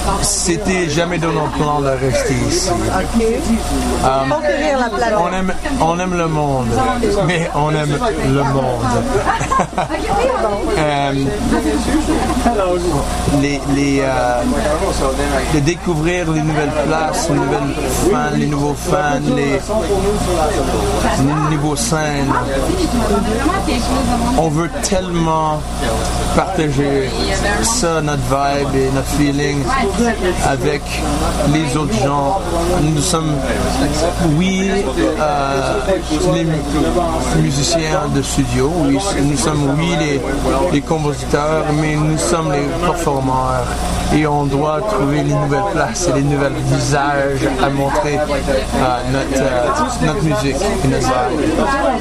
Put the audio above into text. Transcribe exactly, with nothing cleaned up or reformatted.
c'était jamais dans nos plans de rester ici. Um, Conquérir la planète. on aime, on aime le monde, mais on aime le monde. um, les, les, euh, de découvrir les nouvelles places, les nouvelles fans, les nouveaux fans, les, les nouveaux scènes. On veut tellement partager ça, notre vibe et notre feeling avec les autres gens. Nous sommes, oui, euh, les musiciens de studio, oui, nous sommes, oui, les, les compositeurs, mais nous sommes les performeurs et on doit trouver les nouvelles places et les nouveaux visages à montrer euh, notre, euh, notre musique et notre vibe.